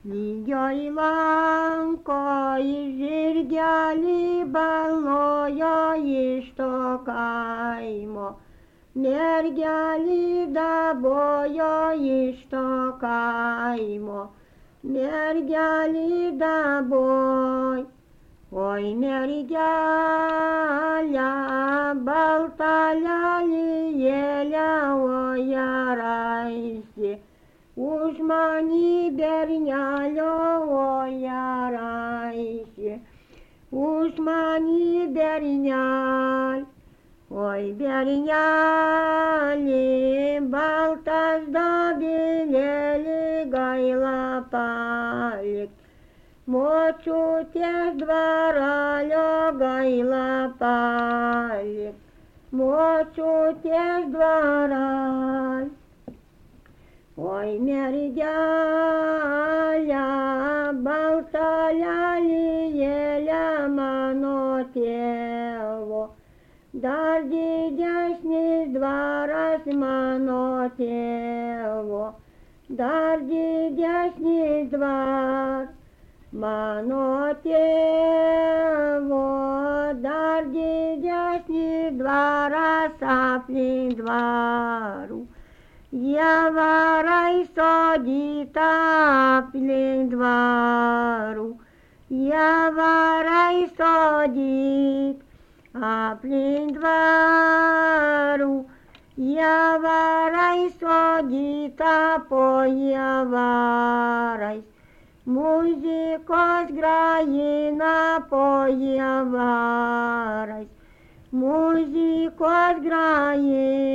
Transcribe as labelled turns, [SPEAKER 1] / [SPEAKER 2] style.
[SPEAKER 1] Lygioj lankoj žirgelį balnojo iš to kaimo. Mergelį dabojo iš to kaimo. Mergelį daboj. Oi mergelė, balta lelijėlė, oi raisi. Už manį bernelio, oi raisi. Už manį bernel. Oi bernelį, baltas dobilėlį, gaila palikt. Močiutės dvaralio gaila palikt. Močiutės dvaralio. Oi mergelė, balta lelijėlė mano tėvo. Dar didesnis dvaras mano tėvo. Dar didesnis dvaras mano tėvo. Dar didesnis dvaras aplink dvarų. Javarai sodyta aplink dvarų. Javarai sodyt aplink dvarų. Javarai sodyta po javarais. Muzikos grajina po javarais. Muzikos grajina.